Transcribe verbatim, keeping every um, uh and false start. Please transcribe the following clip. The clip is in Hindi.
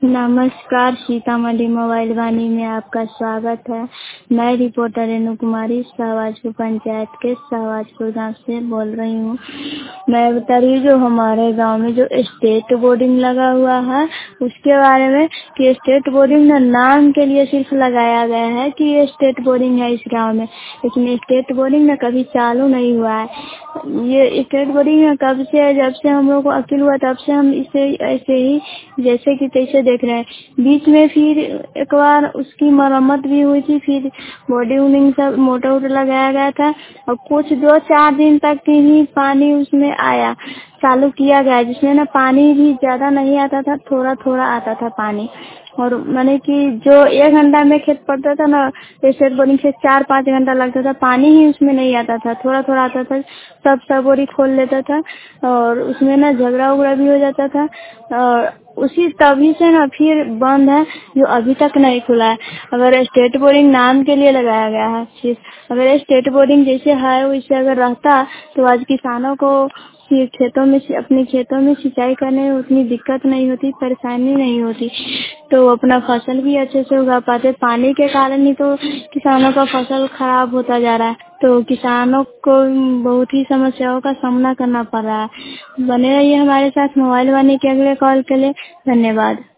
नमस्कार, सीतामढ़ी मोबाइल वाणी में आपका स्वागत है। मैं रिपोर्टर रेणु कुमारी शाहबाजपुर पंचायत के शाहबाजपुर गांव से बोल रही हूँ। मैं बता रही हूँ जो हमारे गांव में जो स्टेट बोर्डिंग लगा हुआ है उसके बारे में कि स्टेट बोर्डिंग ना नाम के लिए सिर्फ लगाया गया है कि ये स्टेट बोर्डिंग है इस गाँव में, लेकिन स्टेट बोर्डिंग ना कभी चालू नहीं हुआ है। ये स्टेट बोर्डिंग ना कब से है, जब से हम लोग को अकील हुआ तब से हम इसे ऐसे ही जैसे कि तैसे देख रहे हैं। बीच में फिर एक बार उसकी मरम्मत भी हुई थी, फिर बॉडी वोडिंग सब मोटर वोटर लगाया गया था और कुछ दो चार दिन तक ही पानी उसमें आया चालू किया गया, जिसमें ना पानी भी ज्यादा नहीं आता था, थोड़ा थोड़ा आता था पानी। और मैंने कि जो एक घंटा में खेत पड़ता था ना, स्टेट बोरिंग से चार पाँच घंटा लगता था, पानी ही उसमें नहीं आता था, थोड़ा थोड़ा आता था। सब सब बोरी खोल लेता था और उसमें ना झगड़ा उगड़ा भी हो जाता था। और उसी तभी से ना फिर बंद है, जो अभी तक नहीं खुला है। अगर स्टेट बोरिंग नाम के लिए लगाया गया है सिर्फ, अगर स्टेट बोरिंग जैसे है वैसे अगर रहता तो आज किसानों को फिर खेतों में अपने खेतों में सिंचाई करने में उतनी दिक्कत नहीं होती, परेशानी नहीं होती, तो अपना फसल भी अच्छे से उगा पाते। पानी के कारण ही तो किसानों का फसल खराब होता जा रहा है, तो किसानों को बहुत ही समस्याओं का सामना करना पड़ रहा है। बने रहिए हमारे साथ मोबाइल वाणी के अगले कॉल के लिए। धन्यवाद।